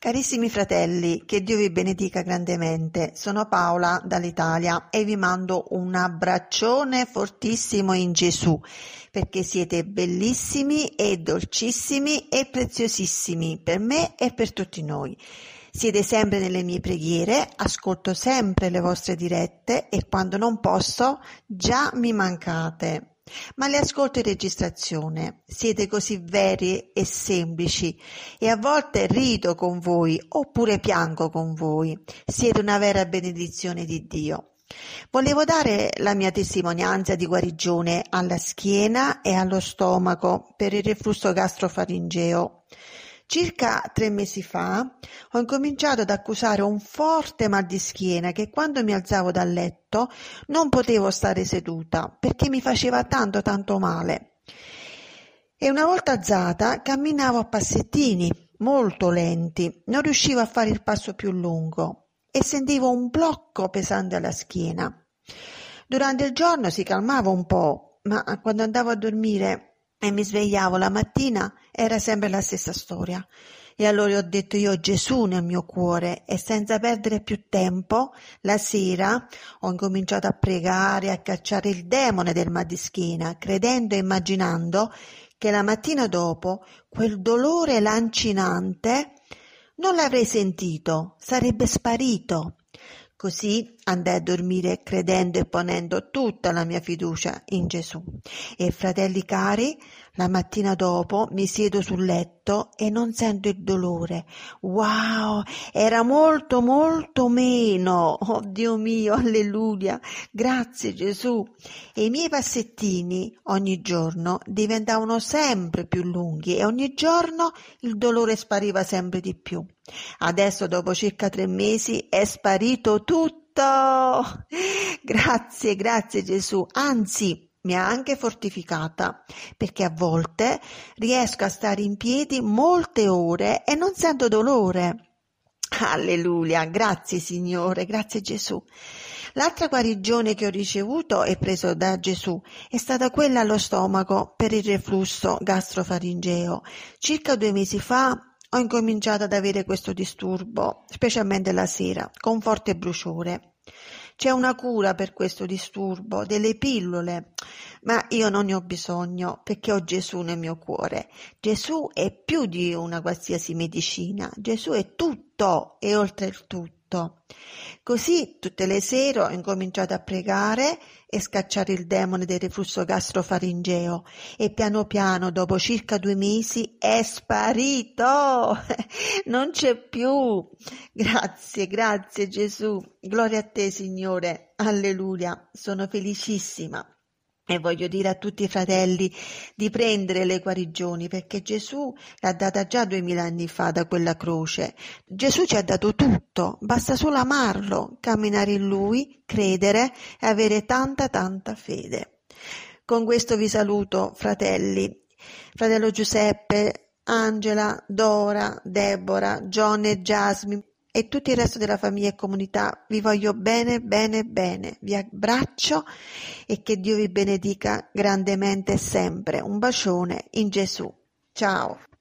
Carissimi fratelli, che Dio vi benedica grandemente. Sono Paola dall'Italia e vi mando un abbraccione fortissimo in Gesù, perché siete bellissimi e dolcissimi e preziosissimi per me e per tutti noi. Siete sempre nelle mie preghiere, ascolto sempre le vostre dirette e quando non posso già mi mancate. Ma le ascolto in registrazione, siete così veri e semplici e a volte rido con voi oppure piango con voi, siete una vera benedizione di Dio. Volevo dare la mia testimonianza di guarigione alla schiena e allo stomaco per il reflusso gastrofaringeo. Circa 3 mesi fa ho incominciato ad accusare un forte mal di schiena che quando mi alzavo dal letto non potevo stare seduta perché mi faceva tanto male. E una volta alzata camminavo a passettini molto lenti, non riuscivo a fare il passo più lungo e sentivo un blocco pesante alla schiena. Durante il giorno si calmava un po', ma quando andavo a dormire e mi svegliavo la mattina era sempre la stessa storia. E allora ho detto io ho Gesù nel mio cuore e senza perdere più tempo la sera ho incominciato a pregare, a cacciare il demone del mal di schiena, credendo e immaginando che la mattina dopo quel dolore lancinante non l'avrei sentito, sarebbe sparito. Così andai a dormire credendo e ponendo tutta la mia fiducia in Gesù. E fratelli cari, la mattina dopo mi siedo sul letto e non sento il dolore. Wow, era molto meno. Oh Dio mio, alleluia. Grazie Gesù. E i miei passettini ogni giorno diventavano sempre più lunghi e ogni giorno il dolore spariva sempre di più. Adesso dopo circa 3 mesi è sparito tutto. Grazie Gesù. Anzi, mi ha anche fortificata perché a volte riesco a stare in piedi molte ore e non sento dolore. Alleluia, grazie Signore, grazie Gesù. L'altra guarigione che ho ricevuto e preso da Gesù è stata quella allo stomaco per il reflusso gastrofaringeo. Circa 2 mesi fa ho incominciato ad avere questo disturbo, specialmente la sera, con forte bruciore. C'è una cura per questo disturbo, delle pillole, ma io non ne ho bisogno perché ho Gesù nel mio cuore. Gesù è più di una qualsiasi medicina, Gesù è tutto e oltre il tutto. Così tutte le sere ho incominciato a pregare e scacciare il demone del reflusso gastrofaringeo e piano piano dopo circa 2 mesi è sparito, non c'è più. Grazie Gesù, gloria a te Signore, alleluia, sono felicissima. E voglio dire a tutti i fratelli di prendere le guarigioni perché Gesù l'ha data già 2000 anni fa da quella croce. Gesù ci ha dato tutto, basta solo amarlo, camminare in Lui, credere e avere tanta fede. Con questo vi saluto fratelli, fratello Giuseppe, Angela, Dora, Deborah, John e Jasmine e tutto il resto della famiglia e comunità. Vi voglio bene, vi abbraccio e che Dio vi benedica grandemente sempre. Un bacione in Gesù. Ciao.